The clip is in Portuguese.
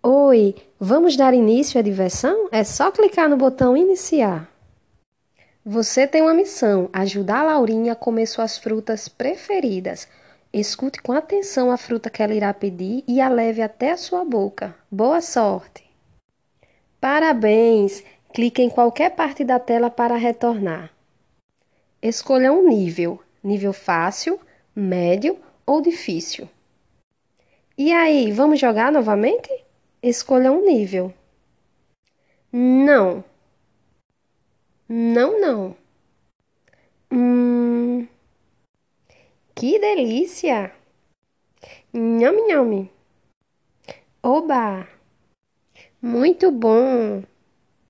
Oi, vamos dar início à diversão? É só clicar no botão iniciar. Você tem uma missão: ajudar a Laurinha a comer suas frutas preferidas. Escute com atenção a fruta que ela irá pedir e a leve até a sua boca. Boa sorte! Parabéns! Clique em qualquer parte da tela para retornar. Escolha um nível: nível fácil, médio ou difícil. E aí, vamos jogar novamente? Escolha um nível. Não, não. Hum, que delícia! Nhame, nhame. Oba! Muito bom!